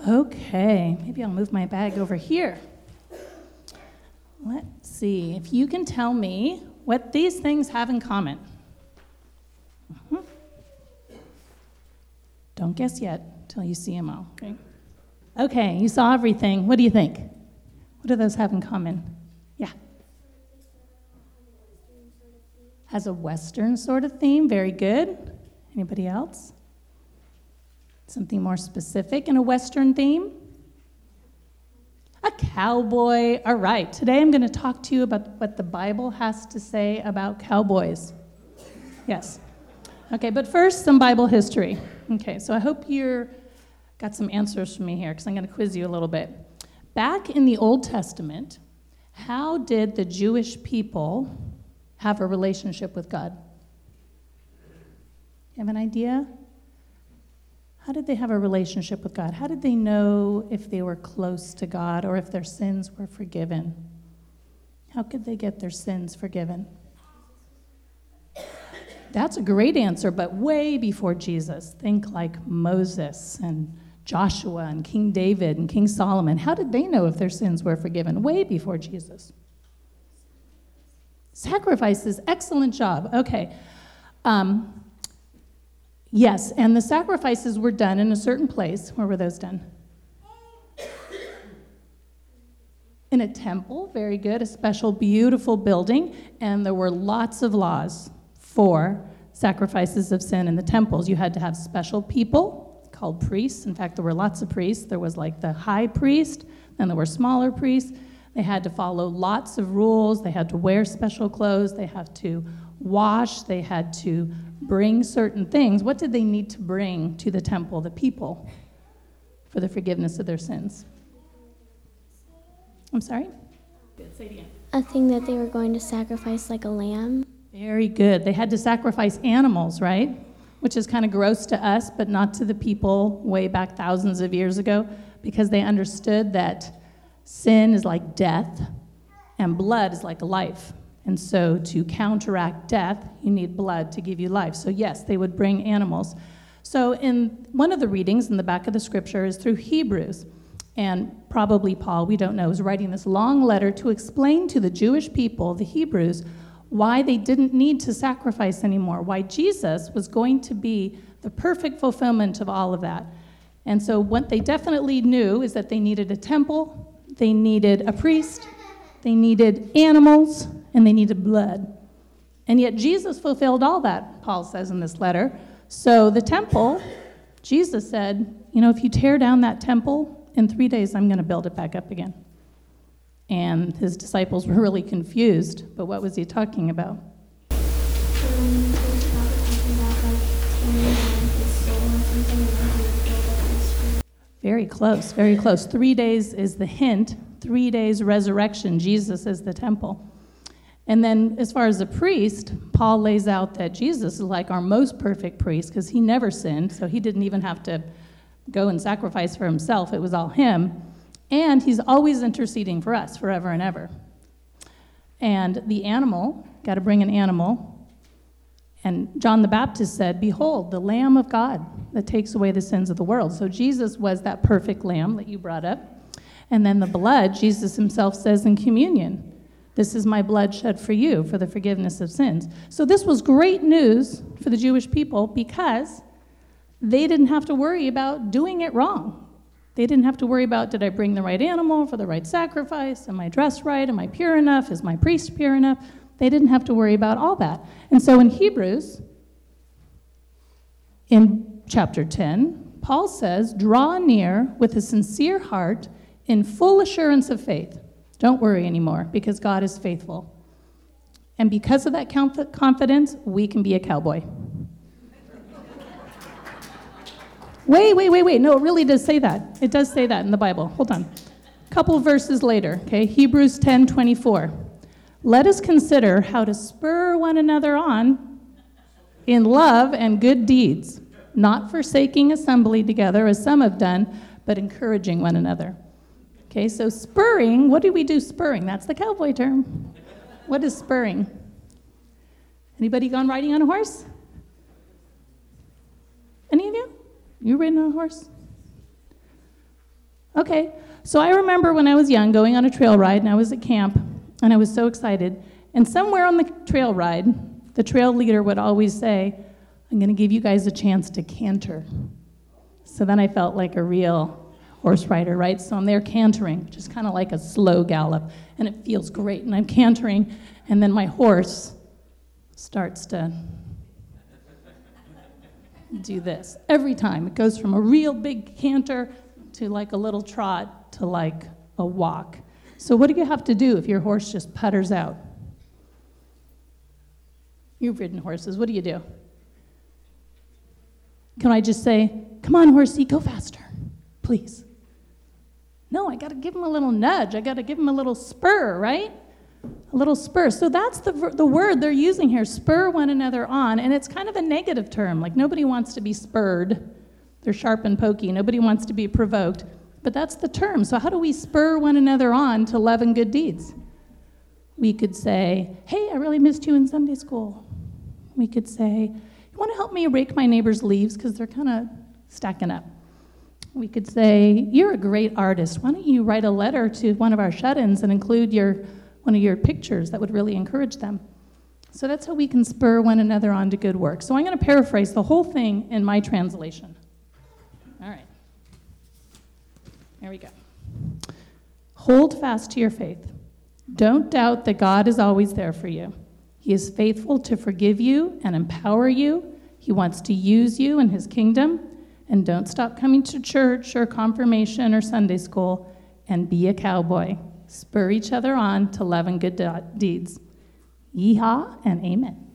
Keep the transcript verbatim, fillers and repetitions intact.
Okay, maybe I'll move my bag over here. Let's see if you can tell me what these things have in common. Uh-huh. Don't guess yet until you see them all. Okay. Okay, you saw everything. What do you think? What do those have in common? Yeah. Has a Western sort of theme. Very good. Anybody else? Something more specific in a Western theme? A cowboy. All right. Today I'm going to talk to you about what the Bible has to say about cowboys. Yes. Okay, but first, some Bible history. Okay, so I hope you're got some answers for me here, because I'm going to quiz you a little bit. Back in the Old Testament, how did the Jewish people have a relationship with God? You have an idea? How did they have a relationship with God? How did they know if they were close to God or if their sins were forgiven? How could they get their sins forgiven? That's a great answer, but way before Jesus. Think like Moses and Joshua and King David and King Solomon. How did they know if their sins were forgiven? Way before Jesus. Sacrifices, excellent job. Okay. Um, yes, and the sacrifices were done in a certain place. Where were those done? In a temple, very good, a special, beautiful building, and there were lots of laws for sacrifices of sin in the temples. You had to have special people called priests. In fact, there were lots of priests. There was like the high priest, then there were smaller priests. They had to follow lots of rules. They had to wear special clothes. They had to wash. They had to bring certain things. What did they need to bring to the temple, the people, for the forgiveness of their sins? I'm sorry? Good, say it again. A thing that they were going to sacrifice, like a lamb. Very good. They had to sacrifice animals, right? Which is kind of gross to us, but not to the people way back thousands of years ago, because they understood that sin is like death and blood is like life. And so to counteract death, you need blood to give you life. So yes, they would bring animals. So in one of the readings in the back of the scripture is through Hebrews. And probably Paul, we don't know, is writing this long letter to explain to the Jewish people, the Hebrews, why they didn't need to sacrifice anymore, why Jesus was going to be the perfect fulfillment of all of that. And so what they definitely knew is that they needed a temple, they needed a priest, they needed animals, and they needed blood. And yet Jesus fulfilled all that, Paul says in this letter. So the temple, Jesus said, you know, if you tear down that temple, in three days I'm going to build it back up again. And his disciples were really confused, but what was he talking about? Very close, very close. Three days is the hint. Three days resurrection, Jesus is the temple. And then as far as the priest, Paul lays out that Jesus is like our most perfect priest because he never sinned, so he didn't even have to go and sacrifice for himself. It was all him. And he's always interceding for us forever and ever. And the animal, got to bring an animal. And John the Baptist said, behold, the Lamb of God that takes away the sins of the world. So Jesus was that perfect lamb that you brought up. And then the blood, Jesus himself says in communion, this is my blood shed for you for the forgiveness of sins. So this was great news for the Jewish people because they didn't have to worry about doing it wrong. They didn't have to worry about, did I bring the right animal for the right sacrifice? Am I dressed right? Am I pure enough? Is my priest pure enough? They didn't have to worry about all that. And so in Hebrews, in chapter ten, Paul says, draw near with a sincere heart in full assurance of faith. Don't worry anymore because God is faithful. And because of that confidence, we can be a cowboy. Wait, wait, wait, wait. No, it really does say that. It does say that in the Bible. Hold on. A couple verses later, okay? Hebrews ten twenty-four. Let us consider how to spur one another on in love and good deeds, not forsaking assembly together as some have done, but encouraging one another. Okay, so spurring, what do we do spurring? That's the cowboy term. What is spurring? Anybody gone riding on a horse? Any of you? You ridden on a horse? Okay, so I remember when I was young going on a trail ride, and I was at camp, and I was so excited. And somewhere on the trail ride, the trail leader would always say, I'm going to give you guys a chance to canter. So then I felt like a real horse rider, right? So I'm there cantering, which is kind of like a slow gallop, and it feels great. And I'm cantering, and then my horse starts to do this every time. It goes from a real big canter to like a little trot to like a walk. So what do you have to do if your horse just putters out? You've ridden horses. What do you do? Can I just say, come on, horsey, go faster, please? No, I got to give him a little nudge. I got to give him a little spur, right? A little spur. So that's the the word they're using here, spur one another on, and it's kind of a negative term. Like nobody wants to be spurred. They're sharp and pokey. Nobody wants to be provoked. But that's the term. So how do we spur one another on to love and good deeds? We could say, hey, I really missed you in Sunday school. We could say, you want to help me rake my neighbor's leaves because they're kind of stacking up. We could say, you're a great artist. Why don't you write a letter to one of our shut-ins and include your one of your pictures? That would really encourage them. So that's how we can spur one another on to good work. So I'm going to paraphrase the whole thing in my translation. All right. There we go. Hold fast to your faith. Don't doubt that God is always there for you. He is faithful to forgive you and empower you. He wants to use you in his kingdom. And don't stop coming to church or confirmation or Sunday school, and be a cowboy. Spur each other on to love and good deeds. Yeehaw and amen.